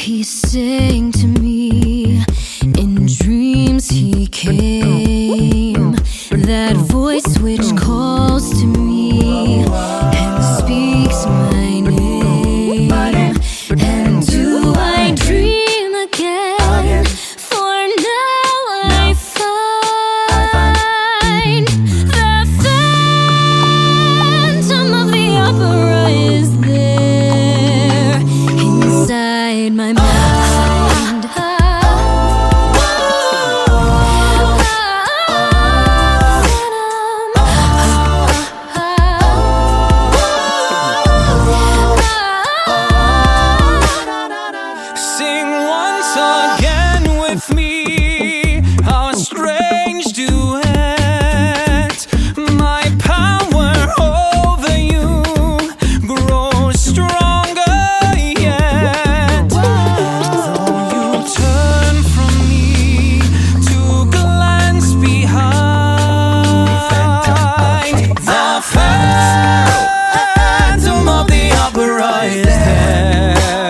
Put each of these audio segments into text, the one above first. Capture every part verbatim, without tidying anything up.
He sang to me, in dreams he came, that voice which calls to me and speaks my name. And do I dream again? For now I find the phantom of the opera is there inside my mind. Sing once again with me, our strange duet. My power over you grows stronger yet. Though you turn from me to glance behind, the phantom of the opera is there.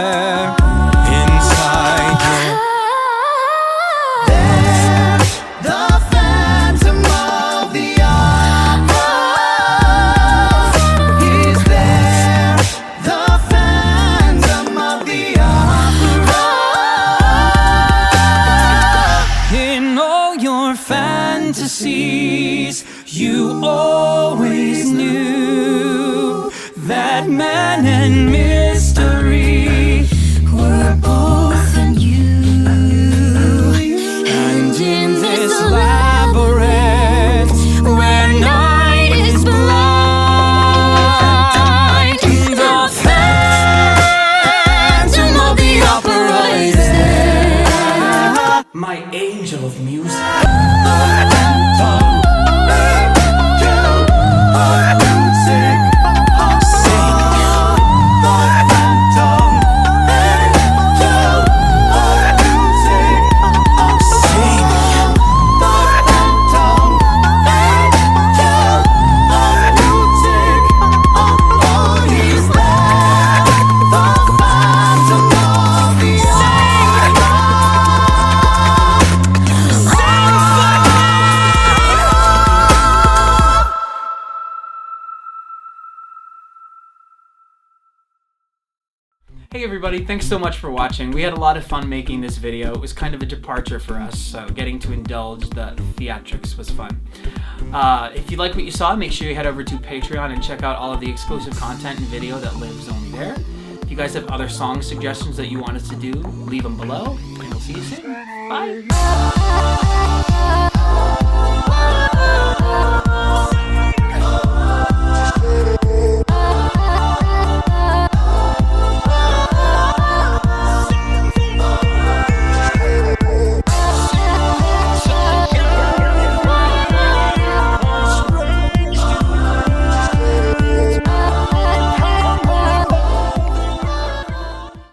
Fantasies, you always knew that man and mystery were both in you. And in this labyrinth where night is blind, the phantom of the opera is there. My angel of music. Hey everybody, thanks so much for watching. We had a lot of fun making this video. It was kind of a departure for us, so getting to indulge the theatrics was fun. Uh, if you like what you saw, make sure you head over to Patreon and check out all of the exclusive content and video that lives only there. If you guys have other song suggestions that you want us to do, leave them below, and we'll see you soon. Bye!